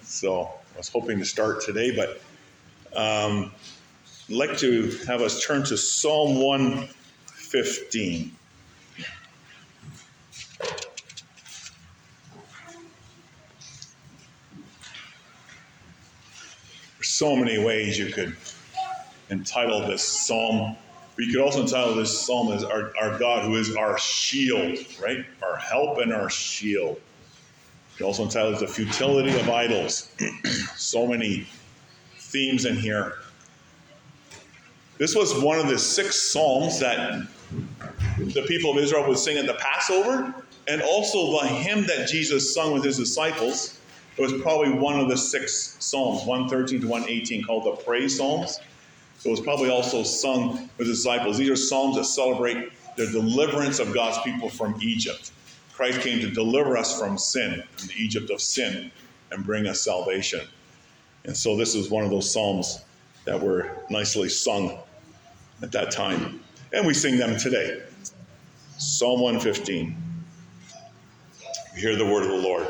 So I was hoping to start today, but I'd like to have us turn to Psalm 115. There's so many ways you could entitle this psalm. But you could also entitle this psalm as our God who is our shield, right? Our help and our shield. You could also entitle it the futility of idols. So many themes in here. This was one of the 6 psalms that the people of Israel would sing at the Passover, and also the hymn that Jesus sung with his disciples. It was probably one of the 6 psalms, 113 to 118, called the Praise Psalms. So it was probably also sung with the disciples. These are psalms that celebrate the deliverance of God's people from Egypt. Christ came to deliver us from sin, from the Egypt of sin, and bring us salvation. And so this is one of those psalms that were nicely sung at that time. And we sing them today. Psalm 115. We hear the word of the Lord.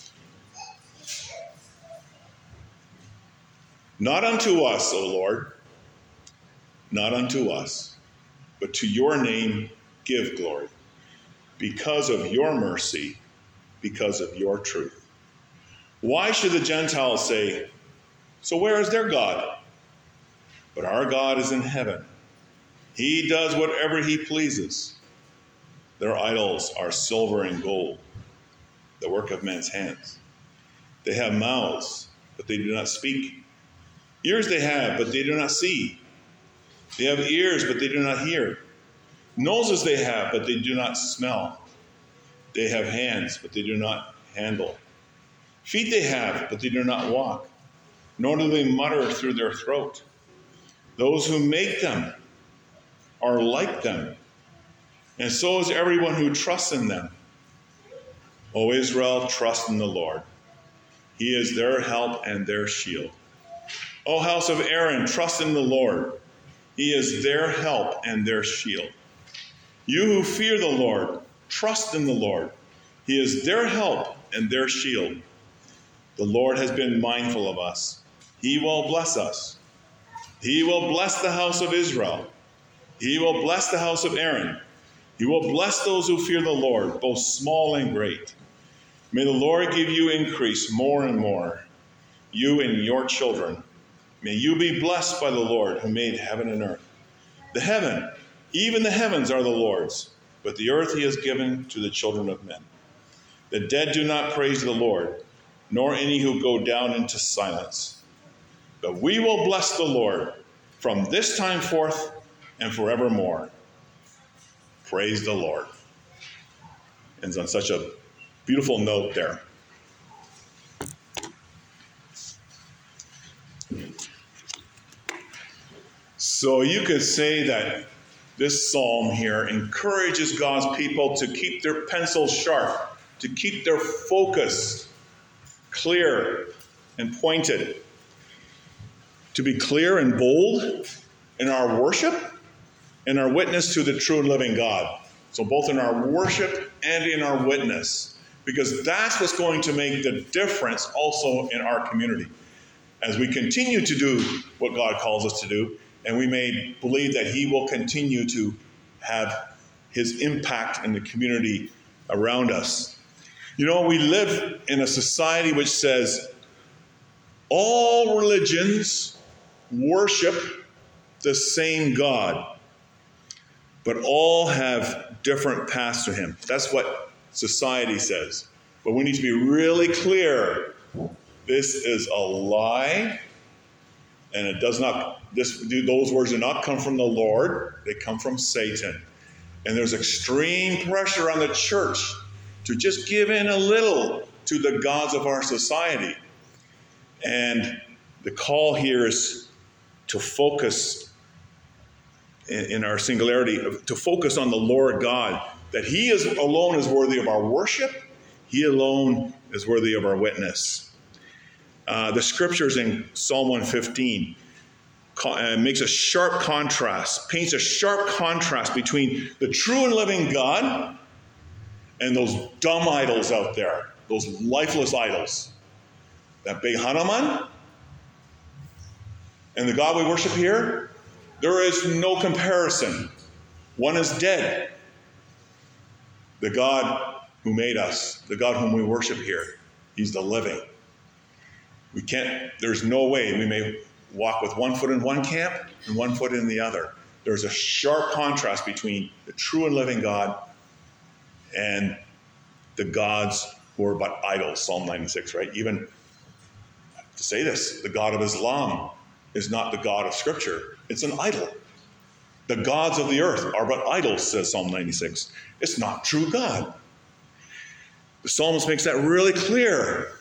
Not unto us, O Lord, not unto us, but to your name give glory, because of your mercy, because of your truth. Why should the Gentiles say, so where is their God? But our God is in heaven. He does whatever he pleases. Their idols are silver and gold, the work of men's hands. They have mouths, but they do not speak. Ears they have, but they do not see. They have ears, but they do not hear. Noses they have, but they do not smell. They have hands, but they do not handle. Feet they have, but they do not walk, nor do they mutter through their throat. Those who make them are like them, and so is everyone who trusts in them. O Israel, trust in the Lord. He is their help and their shield. O house of Aaron, trust in the Lord. He is their help and their shield. You who fear the Lord, trust in the Lord. He is their help and their shield. The Lord has been mindful of us. He will bless us. He will bless the house of Israel. He will bless the house of Aaron. He will bless those who fear the Lord, both small and great. May the Lord give you increase more and more, you and your children. May you be blessed by the Lord who made heaven and earth. The heaven, even the heavens are the Lord's, but the earth he has given to the children of men. The dead do not praise the Lord, nor any who go down into silence. But we will bless the Lord from this time forth and forevermore. Praise the Lord. Ends on such a beautiful note there. So you could say that this psalm here encourages God's people to keep their pencils sharp, to keep their focus clear and pointed, to be clear and bold in our worship and our witness to the true and living God. So both in our worship and in our witness, because that's what's going to make the difference also in our community. As we continue to do what God calls us to do, and we may believe that he will continue to have his impact in the community around us. You know, we live in a society which says all religions worship the same God, but all have different paths to him. That's what society says. But we need to be really clear. This is a lie, and it does not. Those words do not come from the Lord. They come from Satan. And there's extreme pressure on the church to just give in a little to the gods of our society. And the call here is to focus in our singularity, to focus on the Lord God, that he is alone is worthy of our worship. He alone is worthy of our witness. The scriptures in Psalm 115 makes a sharp contrast, paints a sharp contrast between the true and living God and those dumb idols out there, those lifeless idols. that Beit Hanuman and the God we worship here, there is no comparison. One is dead. The God who made us, the God whom we worship here, he's the living. There's no way we may walk with one foot in one camp and one foot in the other. There's a sharp contrast between the true and living God and the gods who are but idols, Psalm 96, right? Even to say this, the God of Islam is not the God of Scripture. It's an idol. The gods of the earth are but idols, says Psalm 96. It's not true God. The psalmist makes that really clear.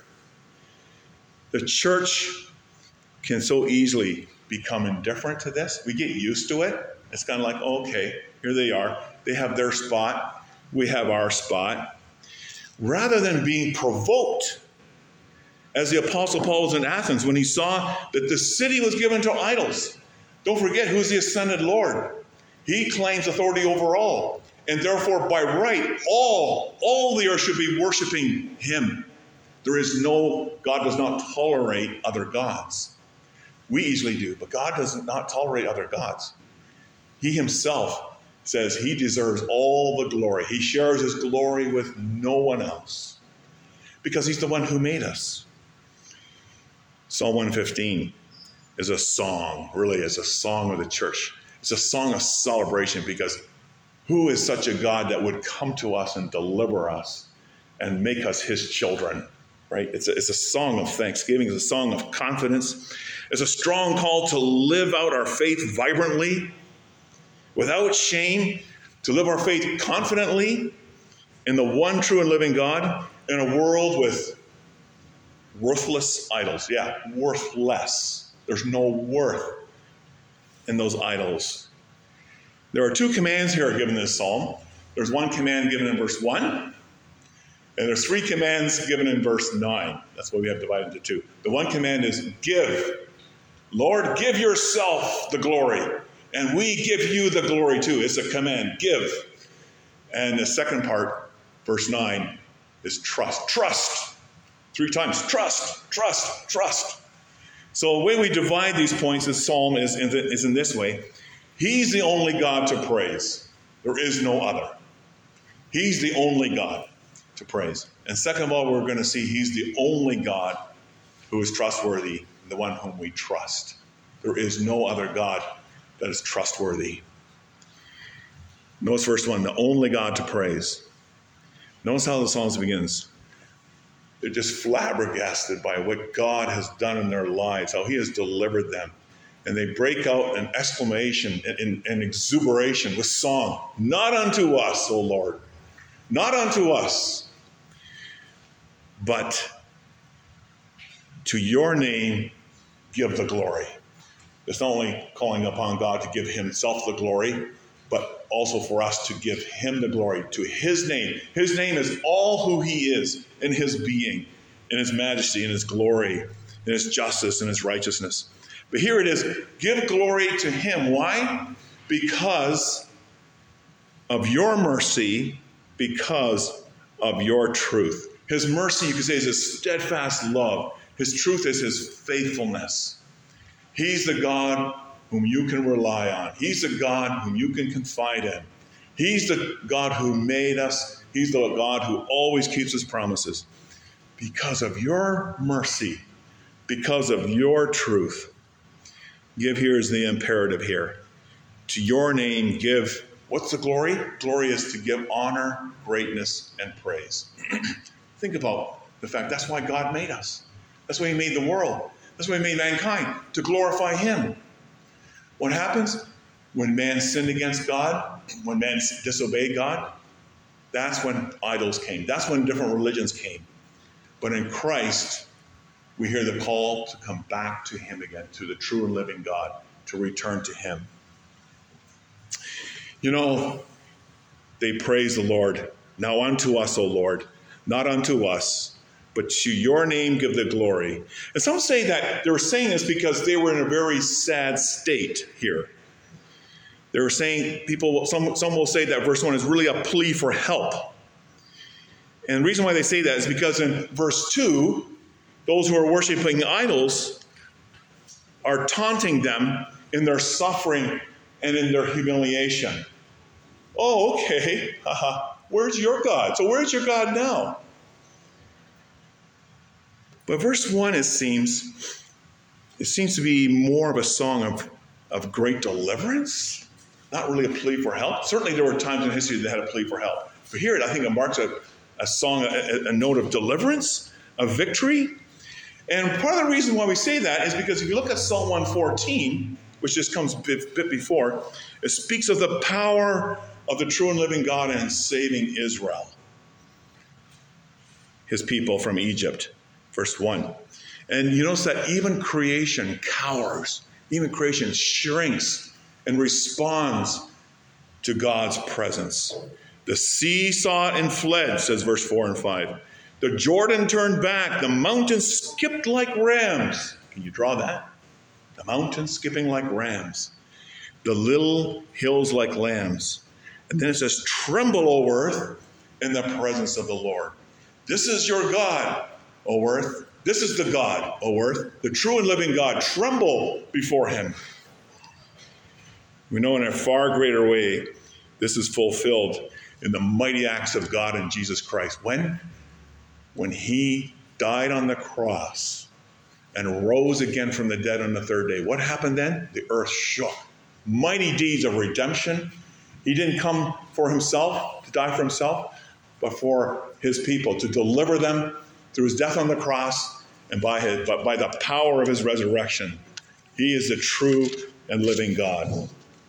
The church can so easily become indifferent to this. We get used to it. It's kind of like, okay, here they are. They have their spot. We have our spot. Rather than being provoked, as the Apostle Paul was in Athens when he saw that the city was given to idols. Don't forget who's the ascended Lord. He claims authority over all. And therefore, by right, all the earth should be worshiping him. God does not tolerate other gods. We easily do, but God does not tolerate other gods. He himself says he deserves all the glory. He shares his glory with no one else because he's the one who made us. Psalm 115 is a song, really is a song of the church. It's a song of celebration because who is such a God that would come to us and deliver us and make us his children, right? It's a song of thanksgiving. It's a song of confidence. It's a strong call to live out our faith vibrantly, without shame, to live our faith confidently in the one true and living God in a world with worthless idols. Yeah, worthless. There's no worth in those idols. There are two commands here given in this psalm. There's one command given in verse 1, and there's three commands given in verse 9. That's why we have divided into two. The one command is give. Lord, give yourself the glory, and we give you the glory too. It's a command, give. And the second part, verse 9, is trust. Trust. 3 times. Trust, trust, trust. So the way we divide these points, this psalm is in this way. He's the only God to praise. There is no other. He's the only God to praise. And second of all, we're going to see he's the only God who is trustworthy, the one whom we trust. There is no other God that is trustworthy. Notice verse 1, the only God to praise. Notice how the psalm begins. They're just flabbergasted by what God has done in their lives, how he has delivered them. And they break out in exclamation and exuberation with song. Not unto us, O Lord. Not unto us. But to your name give the glory. It's not only calling upon God to give himself the glory, but also for us to give him the glory to his name. His name is all who he is in his being, in his majesty, in his glory, in his justice, in his righteousness. But here it is, give glory to him. Why? Because of your mercy, because of your truth. His mercy, you could say, is his steadfast love. His truth is his faithfulness. He's the God whom you can rely on. He's the God whom you can confide in. He's the God who made us. He's the God who always keeps his promises. Because of your mercy, because of your truth, give here is the imperative here. To your name give, what's the glory? Glory is to give honor, greatness, and praise. Think about the fact that's why God made us. That's why he made the world. That's why he made mankind, to glorify him. What happens when man sinned against God, when man disobeyed God? That's when idols came. That's when different religions came. But in Christ, we hear the call to come back to him again, to the true and living God, to return to him. You know, they praise the Lord. Now unto us, O Lord, not unto us, but to your name give the glory. And some say that they were saying this because they were in a very sad state here. They were saying, some will say that verse 1 is really a plea for help. And the reason why they say that is because in verse 2, those who are worshiping idols are taunting them in their suffering and in their humiliation. Oh, okay. Where's your God? So where's your God now? But verse 1, it seems to be more of a song of great deliverance, not really a plea for help. Certainly there were times in history that had a plea for help. But here, I think it marks a song, a note of deliverance, of victory. And part of the reason why we say that is because if you look at Psalm 114, which just comes a bit before, it speaks of the power of the true and living God in saving Israel, his people from Egypt. Verse 1. And you notice that even creation cowers, even creation shrinks and responds to God's presence. The sea saw it and fled, says verse 4 and 5. The Jordan turned back. The mountains skipped like rams. Can you draw that? The mountains skipping like rams. The little hills like lambs. And then it says, tremble, O earth, in the presence of the Lord. This is your God, O earth. This is the God, O earth, the true and living God. Tremble before him. We know in a far greater way this is fulfilled in the mighty acts of God in Jesus Christ. When he died on the cross and rose again from the dead on the third day, what happened then? The earth shook. Mighty deeds of redemption. He didn't come for himself, to die for himself, but for his people, to deliver them through his death on the cross and by the power of his resurrection. He is the true and living God.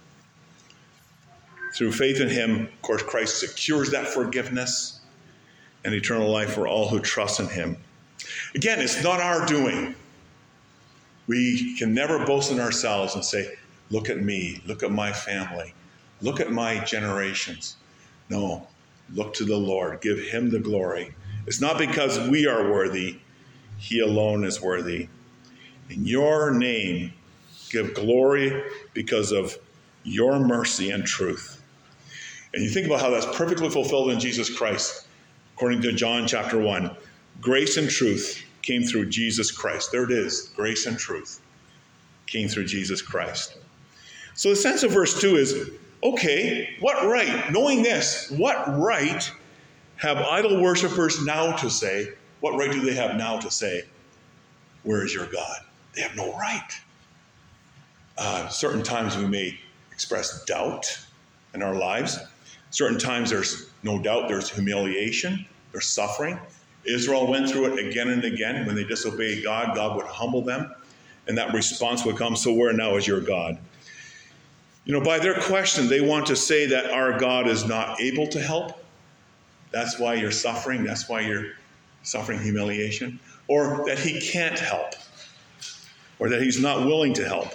Through faith in him, of course, Christ secures that forgiveness and eternal life for all who trust in him. Again, it's not our doing. We can never boast in ourselves and say, look at me, look at my family, look at my generations. No, look to the Lord, give him the glory. It's not because we are worthy, he alone is worthy. In your name, give glory because of your mercy and truth. And you think about how that's perfectly fulfilled in Jesus Christ. According to John chapter 1, grace and truth came through Jesus Christ. There it is, grace and truth came through Jesus Christ. So the sense of verse 2 is, okay, what right, knowing this, what right have idol worshipers now to say, what right do they have now to say, where is your God? They have no right. Certain times we may express doubt in our lives. Certain times there's no doubt there's humiliation, there's suffering. Israel went through it again and again. When they disobeyed God, God would humble them, and that response would come, so where now is your God? You know, by their question, they want to say that our God is not able to help. That's why you're suffering. That's why you're suffering humiliation. Or that he can't help. Or that he's not willing to help.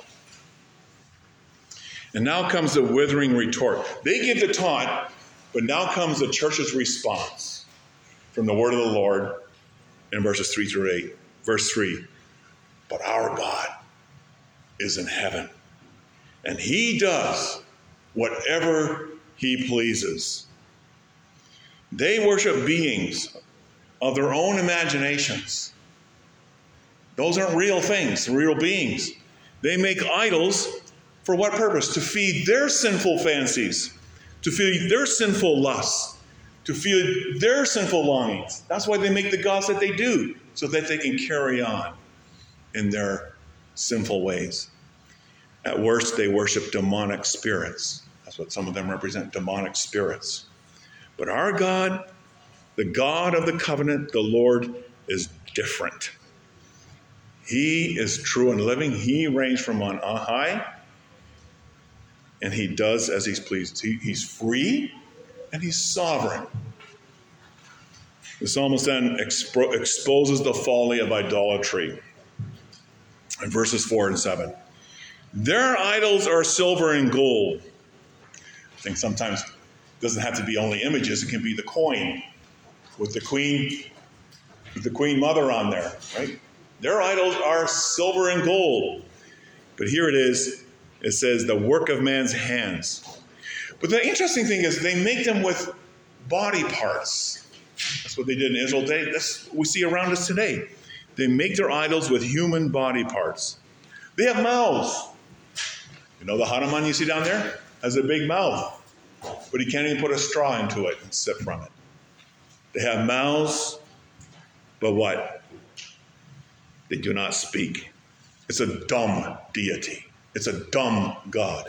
And now comes the withering retort. They give the taunt, but now comes the church's response from the word of the Lord in verses 3 through 8. Verse 3, but our God is in heaven, and he does whatever he pleases. They worship beings of their own imaginations. Those aren't real things, real beings. They make idols for what purpose? To feed their sinful fancies, to feed their sinful lusts, to feed their sinful longings. That's why they make the gods that they do, so that they can carry on in their sinful ways. At worst, they worship demonic spirits. That's what some of them represent, demonic spirits. But our God, the God of the covenant, the Lord, is different. He is true and living. He reigns from on high, and he does as he's pleased. He's free, and he's sovereign. The psalmist then exposes the folly of idolatry in verses 4 and 7. Their idols are silver and gold. I think sometimes it doesn't have to be only images. It can be the coin with the queen mother on there, right? Their idols are silver and gold. But here it is. It says the work of man's hands. But the interesting thing is they make them with body parts. That's what they did in Israel today. That's what we see around us today. They make their idols with human body parts. They have mouths. You know the Hanuman you see down there? Has a big mouth. But he can't even put a straw into it and sip from it. They have mouths, but what? They do not speak. It's a dumb deity. It's a dumb God.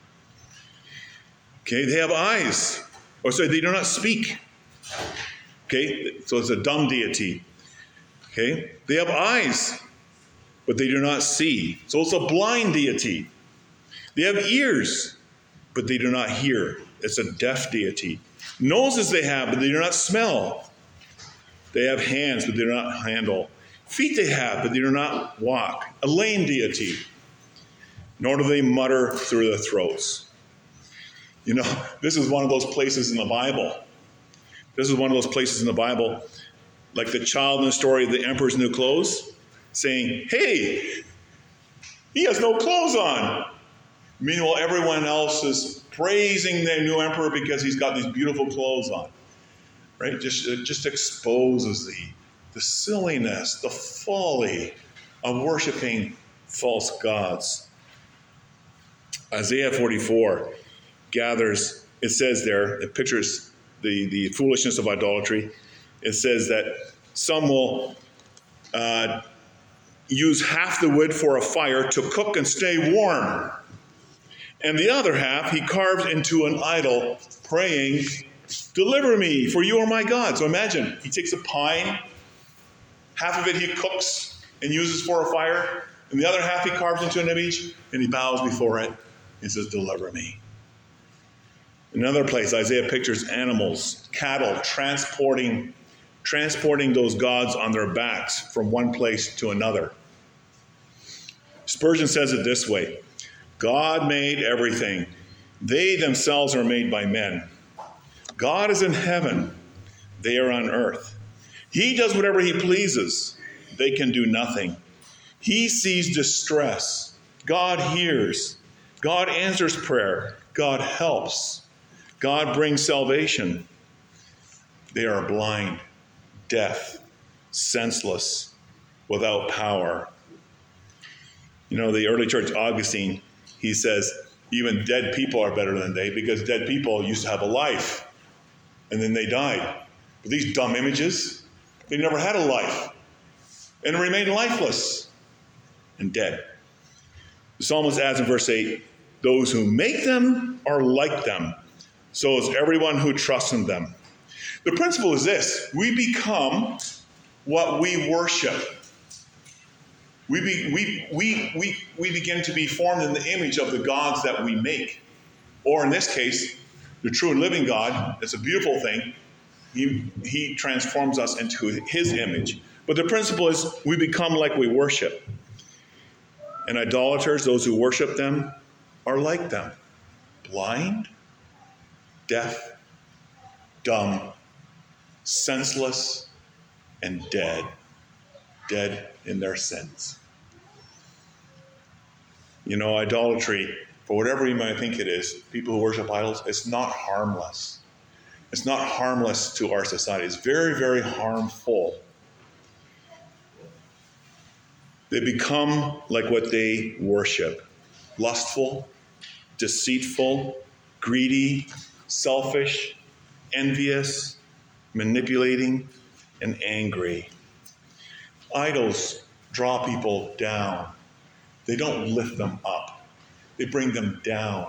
Okay, they have eyes. Or sorry, they do not speak. Okay, so it's a dumb deity. Okay, they have eyes, but they do not see. So it's a blind deity. They have ears, but they do not hear. It's a deaf deity. Noses they have, but they do not smell. They have hands, but they do not handle. Feet they have, but they do not walk. A lame deity. Nor do they mutter through their throats. You know, this is one of those places in the Bible. This is one of those places in the Bible, like the child in the story of the emperor's new clothes, saying, hey, he has no clothes on. Meanwhile, everyone else is praising their new emperor because he's got these beautiful clothes on. Right? It just exposes the silliness, the folly of worshiping false gods. Isaiah 44 gathers, it says there, it pictures the foolishness of idolatry. It says that some will use half the wood for a fire to cook and stay warm. And the other half he carved into an idol, praying, deliver me, for you are my God. So imagine, he takes a pine, half of it he cooks and uses for a fire, and the other half he carves into an image, and he bows before it and says, deliver me. In another place, Isaiah pictures animals, cattle, transporting those gods on their backs from one place to another. Spurgeon says it this way, God made everything. They themselves are made by men. God is in heaven. They are on earth. He does whatever he pleases. They can do nothing. He sees distress. God hears. God answers prayer. God helps. God brings salvation. They are blind, deaf, senseless, without power. You know, the early church Augustine, he says, even dead people are better than they, because dead people used to have a life, and then they died. But these dumb images, they never had a life, and remained lifeless and dead. The psalmist adds in verse 8, those who make them are like them, so is everyone who trusts in them. The principle is this, we become what we worship. We begin to be formed in the image of the gods that we make. Or in this case, the true and living God, it's a beautiful thing. He transforms us into his image. But the principle is we become like we worship. And idolaters, those who worship them, are like them. Blind, deaf, dumb, senseless, and dead. Dead in their sins. You know, idolatry, for whatever you might think it is, people who worship idols, it's not harmless. It's not harmless to our society. It's very, very harmful. They become like what they worship. Lustful, deceitful, greedy, selfish, envious, manipulating, and angry. Idols draw people down. They don't lift them up. They bring them down.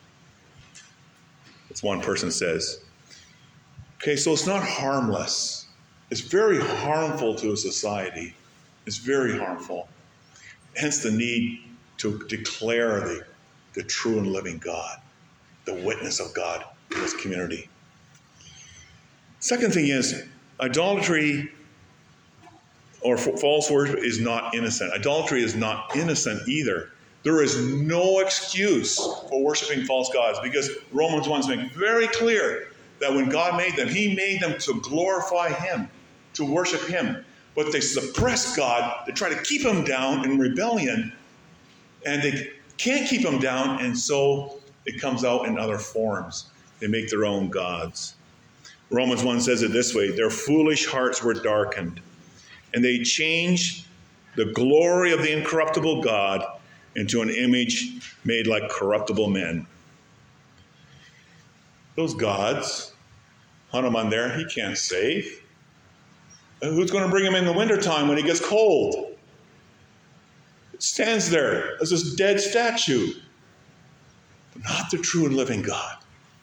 As one person says. Okay, so it's not harmless. It's very harmful to a society. It's very harmful. Hence the need to declare the true and living God, the witness of God in this community. Second thing is, idolatry or false worship is not innocent. Idolatry is not innocent either. There is no excuse for worshiping false gods because Romans 1 makes very clear that when God made them, he made them to glorify him, to worship him. But they suppress God, they try to keep him down in rebellion, and they can't keep him down, and so it comes out in other forms. They make their own gods. Romans 1 says it this way, their foolish hearts were darkened, and they changed the glory of the incorruptible God into an image made like corruptible men. Those gods, Hanuman there, he can't save. Who's going to bring him in the wintertime when he gets cold? It stands there as this dead statue. But not the true and living God.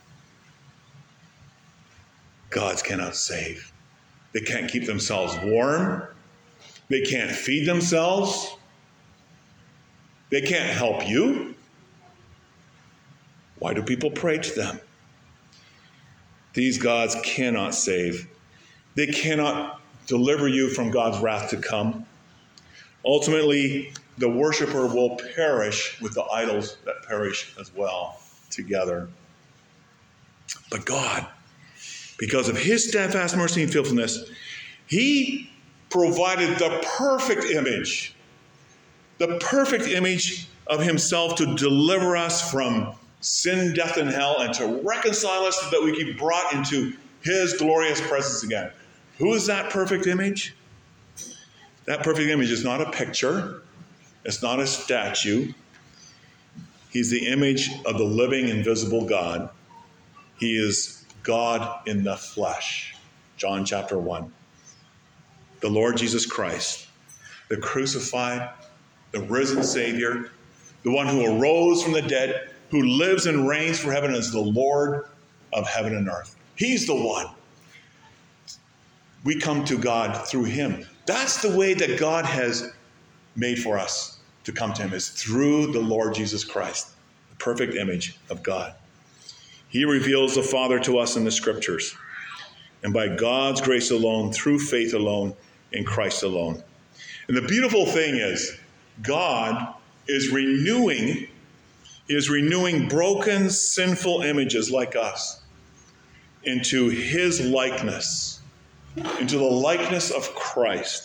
Gods cannot save. They can't keep themselves warm. They can't feed themselves. They can't help you. Why do people pray to them? These gods cannot save. They cannot deliver you from God's wrath to come. Ultimately, the worshiper will perish with the idols that perish as well together. But God, because of his steadfast mercy and faithfulness, he provided the perfect image of himself to deliver us from sin, death, and hell, and to reconcile us so that we can be brought into his glorious presence again. Who is that perfect image? That perfect image is not a picture. It's not a statue. He's the image of the living, invisible God. He is God in the flesh. John chapter 1. The Lord Jesus Christ, the crucified, the risen Savior, the one who arose from the dead, who lives and reigns for heaven as the Lord of heaven and earth. He's the one. We come to God through him. That's the way that God has made for us to come to him, is through the Lord Jesus Christ, the perfect image of God. He reveals the Father to us in the Scriptures, and by God's grace alone, through faith alone, in Christ alone. And the beautiful thing is, God is renewing broken, sinful images like us into his likeness, into the likeness of Christ.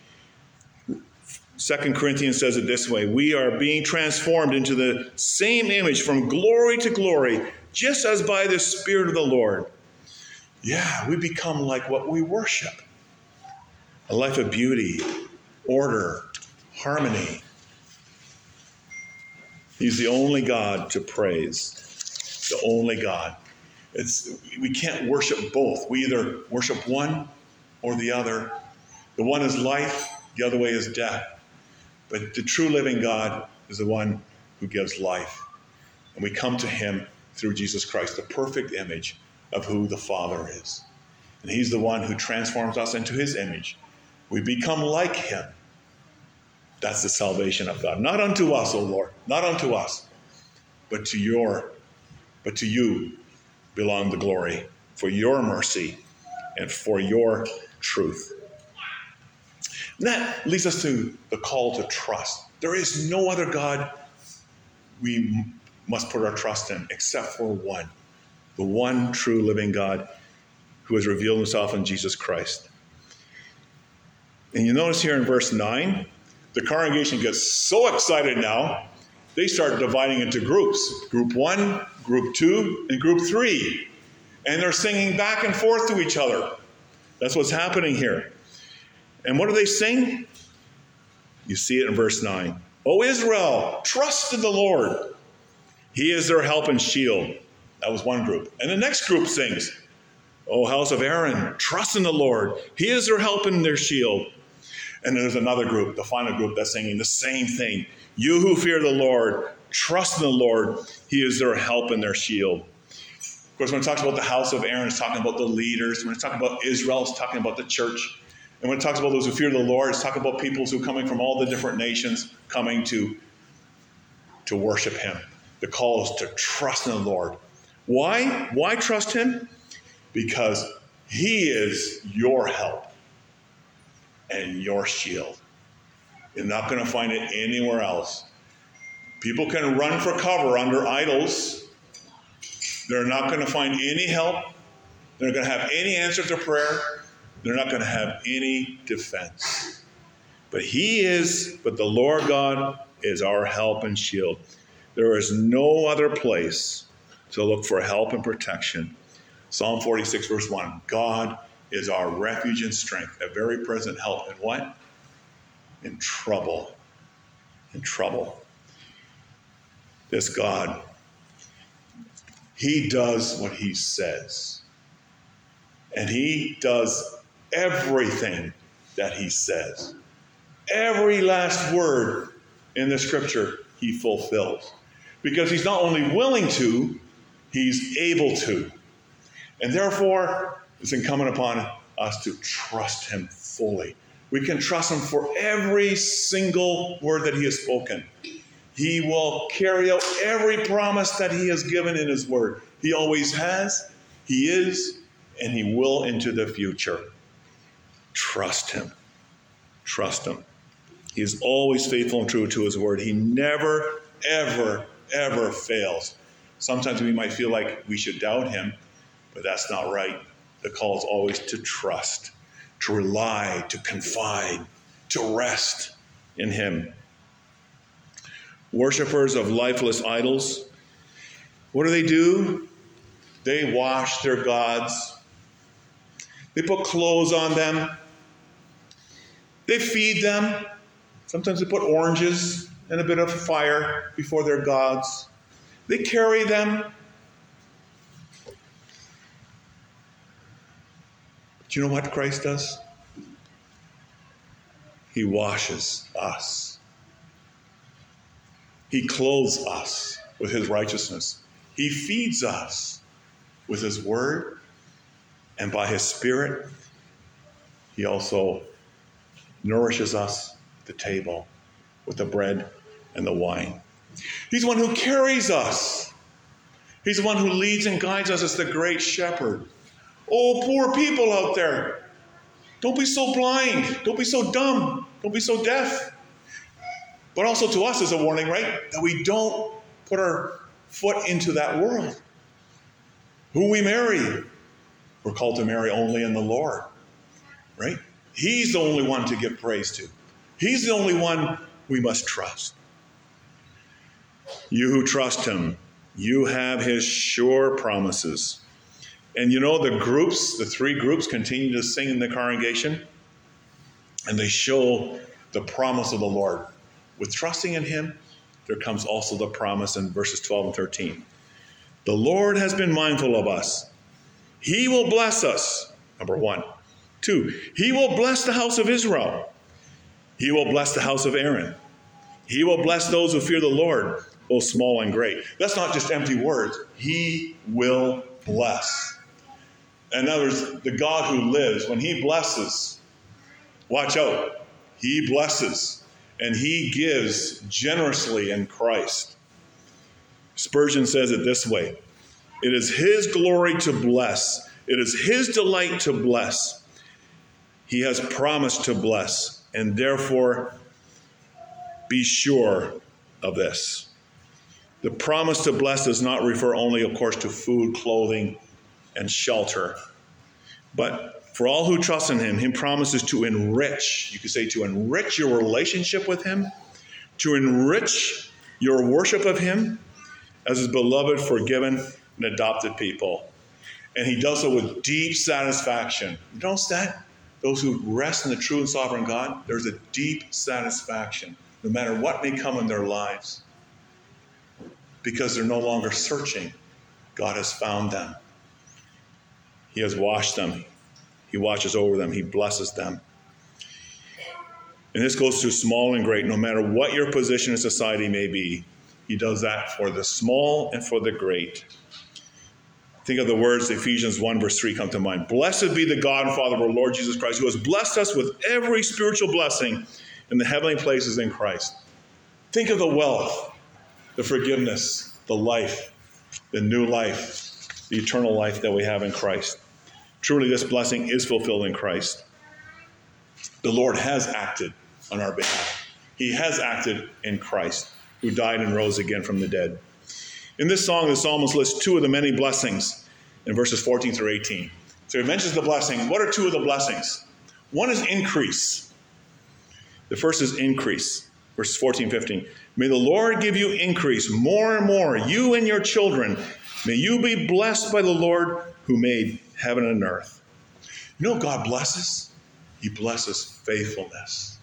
2 Corinthians says it this way: we are being transformed into the same image from glory to glory, just as by the Spirit of the Lord. Yeah, we become like what we worship. A life of beauty, order, harmony. He's the only God to praise. The only God. We can't worship both. We either worship one or the other. The one is life, the other way is death. But the true living God is the one who gives life. And we come to him through Jesus Christ, the perfect image of who the Father is. And he's the one who transforms us into his image. We become like him. That's the salvation of God. Not unto us, O Lord, not unto us, but to you belong the glory for your mercy and for your truth. And that leads us to the call to trust. There is no other God we must put our trust in except for one, the one true living God who has revealed himself in Jesus Christ. And you notice here in verse 9, the congregation gets so excited now, they start dividing into groups. Group 1, Group 2, and Group 3. And they're singing back and forth to each other. That's what's happening here. And what do they sing? You see it in verse 9. O Israel, trust in the Lord. He is their help and shield. That was one group. And the next group sings, O house of Aaron, trust in the Lord. He is their help and their shield. And there's another group, the final group, that's singing the same thing. You who fear the Lord, trust in the Lord. He is their help and their shield. Of course, when it talks about the house of Aaron, it's talking about the leaders. When it's talking about Israel, it's talking about the church. And when it talks about those who fear the Lord, it's talking about peoples who are coming from all the different nations coming to worship him. The call is to trust in the Lord. Why? Why trust him? Because he is your help and your shield. You're not going to find it anywhere else. People can run for cover under idols. They're not going to find any help. They're not going to have any answer to prayer. They're not going to have any defense. But the Lord God is our help and shield. There is no other place to look for help and protection. Psalm 46, verse 1. God is our refuge and strength, a very present help in what? in trouble. In trouble. This God, he does what he says. And he does everything that he says. Every last word in the scripture he fulfills. Because he's not only willing to, he's able to. And therefore, it's incumbent upon us to trust him fully. We can trust him for every single word that he has spoken. He will carry out every promise that he has given in his word. He always has, he is, and he will into the future. Trust him. Trust him. He is always faithful and true to his word. He never, ever, ever fails. Sometimes we might feel like we should doubt him, but that's not right. The call is always to trust, to rely, to confide, to rest in him. Worshippers of lifeless idols, what do? They wash their gods. They put clothes on them. They feed them. Sometimes they put oranges and a bit of fire before their gods. They carry them. Do you know what Christ does? He washes us. He clothes us with his righteousness. He feeds us with his word, and by his spirit, he also nourishes us at the table with the bread and the wine. He's the one who carries us. He's the one who leads and guides us as the great shepherd. Oh, poor people out there. Don't be so blind. Don't be so dumb. Don't be so deaf. But also to us is a warning, right? That we don't put our foot into that world. Who we marry, we're called to marry only in the Lord, right? He's the only one to give praise to. He's the only one we must trust. You who trust him, you have his sure promises. And you know, the three groups continue to sing in the congregation, and they show the promise of the Lord. With trusting in him, there comes also the promise in verses 12 and 13. The Lord has been mindful of us. He will bless us, number 1. 2, he will bless the house of Israel. He will bless the house of Aaron. He will bless those who fear the Lord, both small and great. That's not just empty words. He will bless. In other words, the God who lives, when he blesses, watch out. He blesses, and he gives generously in Christ. Spurgeon says it this way: it is his glory to bless. It is his delight to bless. He has promised to bless, and therefore be sure of this. The promise to bless does not refer only, of course, to food, clothing, and shelter. But for all who trust in him, he promises to enrich, you could say to enrich your relationship with him, to enrich your worship of him as his beloved, forgiven, and adopted people. And he does so with deep satisfaction. You notice that? Those who rest in the true and sovereign God, there's a deep satisfaction, no matter what may come in their lives. Because they're no longer searching. God has found them. He has washed them. He watches over them. He blesses them. And this goes to small and great. No matter what your position in society may be, he does that for the small and for the great. Think of the words, Ephesians 1 verse 3 come to mind. Blessed be the God and Father of our Lord Jesus Christ, who has blessed us with every spiritual blessing in the heavenly places in Christ. Think of the wealth, the forgiveness, the life, the new life, the eternal life that we have in Christ. Truly, this blessing is fulfilled in Christ. The Lord has acted on our behalf. He has acted in Christ, who died and rose again from the dead. In this song, the psalmist lists 2 of the many blessings in verses 14 through 18. So he mentions the blessing. What are 2 of the blessings? One is increase. The first is increase. Verses 14, 15. May the Lord give you increase more and more, you and your children. May you be blessed by the Lord who made heaven and earth. You know God blesses? He blesses faithfulness.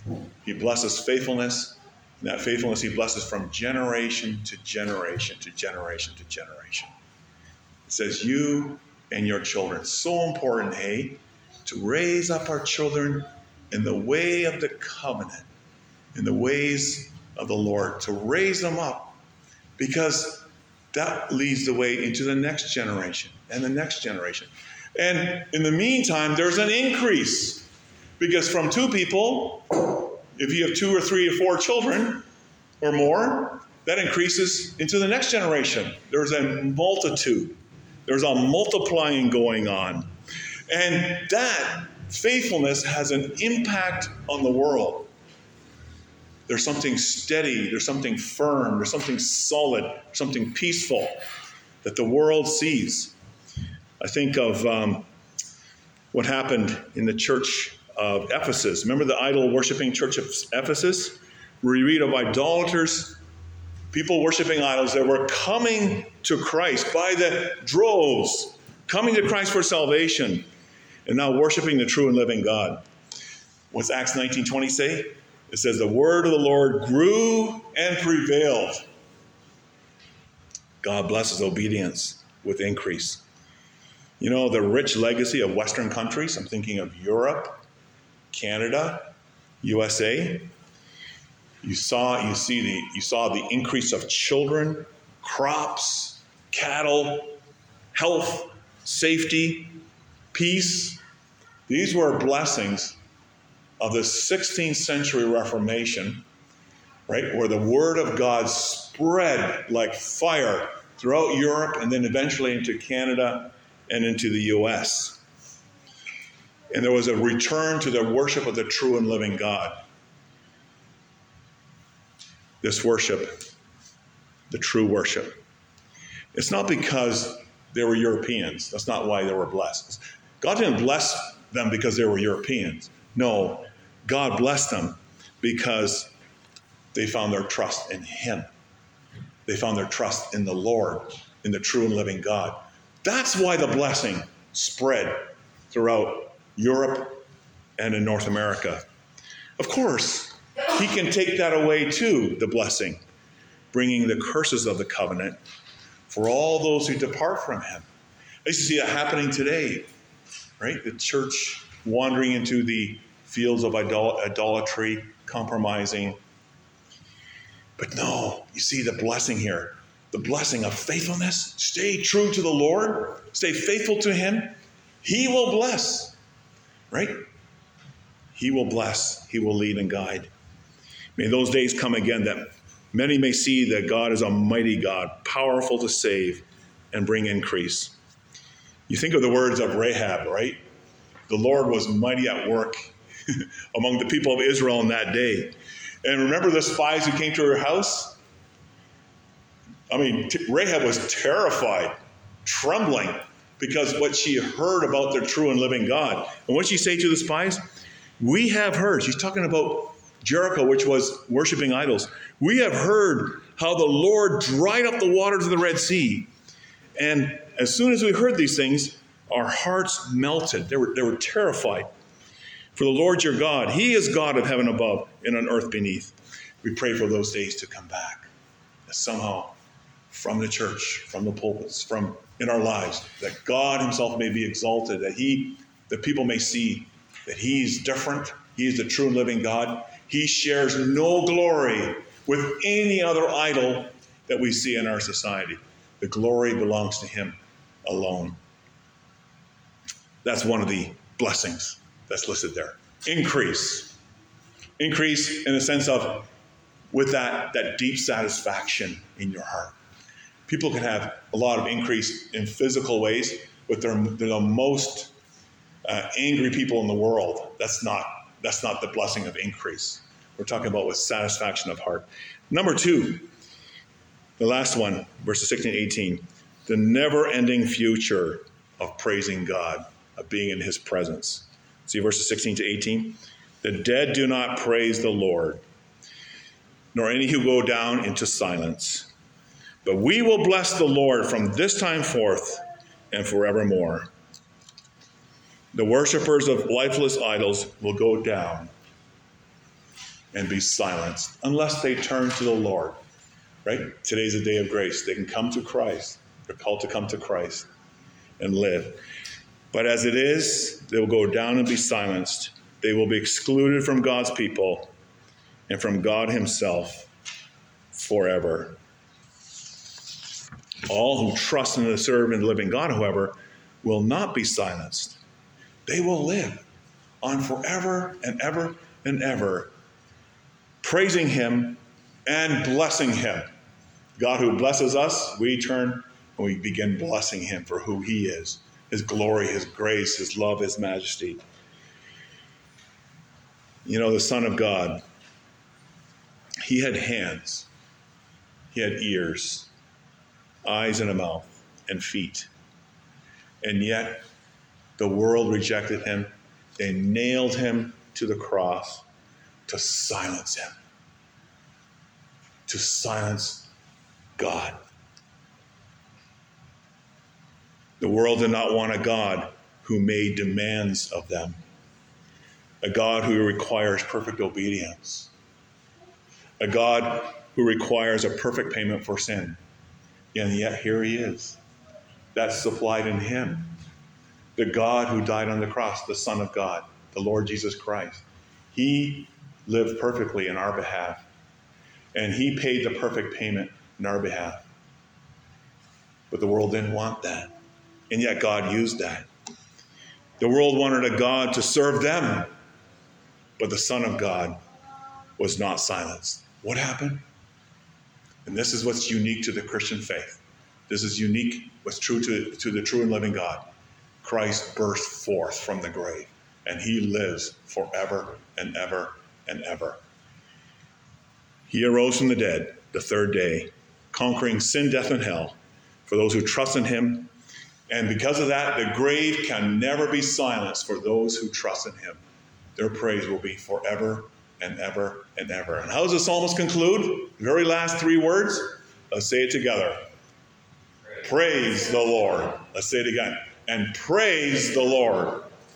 He blesses faithfulness. And that faithfulness he blesses from generation to generation to generation to generation. It says, you and your children. So important, hey, to raise up our children in the way of the covenant, in the ways of the Lord, to raise them up, because that leads the way into the next generation and the next generation. And in the meantime, there's an increase, because from two people, if you have 2 or 3 or 4 children or more, that increases into the next generation. There's a multitude. There's a multiplying going on. And that faithfulness has an impact on the world. There's something steady, there's something firm, there's something solid, something peaceful that the world sees. I think of what happened in the church of Ephesus. Remember the idol-worshiping church of Ephesus? Where you read of idolaters, people worshiping idols that were coming to Christ by the droves, coming to Christ for salvation, and now worshiping the true and living God. What's Acts 19:20 say? It says, the word of the Lord grew and prevailed. God blesses obedience with increase. You know, the rich legacy of Western countries, I'm thinking of Europe, Canada, USA. You saw the increase of children, crops, cattle, health, safety, peace. These were blessings of the 16th century Reformation, right, where the word of God spread like fire throughout Europe and then eventually into Canada and into the US. And there was a return to the worship of the true and living God. This worship, the true worship. It's not because they were Europeans. That's not why they were blessed. God didn't bless them because they were Europeans. No, God blessed them because they found their trust in Him. They found their trust in the Lord, in the true and living God. That's why the blessing spread throughout Europe and in North America. Of course, He can take that away too, the blessing, bringing the curses of the covenant for all those who depart from Him. I used to see that happening today, right? The church wandering into the fields of idolatry, compromising. But no, you see the blessing here, the blessing of faithfulness. Stay true to the Lord, stay faithful to Him. He will bless, right? He will bless, He will lead and guide. May those days come again that many may see that God is a mighty God, powerful to save and bring increase. You think of the words of Rahab, right? The Lord was mighty at work among the people of Israel in that day. And remember the spies who came to her house? I mean, Rahab was terrified, trembling, because what she heard about the true and living God. And what did she say to the spies? We have heard. She's talking about Jericho, which was worshiping idols. We have heard how the Lord dried up the waters of the Red Sea. And as soon as we heard these things, our hearts melted. They were terrified. For the Lord your God, He is God of heaven above and on earth beneath. We pray for those days to come back. That somehow, from the church, from the pulpits, from in our lives, that God Himself may be exalted, that people may see that He's different. He is the true and living God. He shares no glory with any other idol that we see in our society. The glory belongs to Him alone. That's one of the blessings that's listed there. Increase. Increase in the sense of with that deep satisfaction in your heart. People can have a lot of increase in physical ways, but they're the most angry people in the world. That's not the blessing of increase. We're talking about with satisfaction of heart. Number 2, the last one, verses 16 and 18, the never-ending future of praising God, of being in His presence. See verses 16 to 18? The dead do not praise the Lord, nor any who go down into silence. But we will bless the Lord from this time forth and forevermore. The worshipers of lifeless idols will go down and be silenced unless they turn to the Lord. Right? Today's a day of grace. They can come to Christ. They're called to come to Christ and live. But as it is, they will go down and be silenced. They will be excluded from God's people and from God himself forever. All who trust in the serve and living God, however, will not be silenced. They will live on forever and ever and ever, praising him and blessing him. God who blesses us, we turn and we begin blessing him for who he is, his glory, his grace, his love, his majesty. You know, the Son of God, he had hands, he had ears, eyes and a mouth, and feet. And yet, the world rejected him. They nailed him to the cross to silence him, to silence God. The world did not want a God who made demands of them, a God who requires perfect obedience, a God who requires a perfect payment for sin. And yet here he is. That's supplied in him. The God who died on the cross, the Son of God, the Lord Jesus Christ. He lived perfectly in our behalf. And he paid the perfect payment in our behalf. But the world didn't want that. And yet God used that. The world wanted a God to serve them. But the Son of God was not silenced. What happened? And this is what's unique to the Christian faith. This is unique, what's true to the true and living God. Christ burst forth from the grave, and he lives forever and ever and ever. He arose from the dead the third day, conquering sin, death, and hell for those who trust in him. And because of that, the grave can never be silenced for those who trust in him. Their praise will be forever and ever and ever. And how does the psalmist conclude? The very last three words? Let's say it together. Praise the Lord. Let's say it again. And praise the Lord.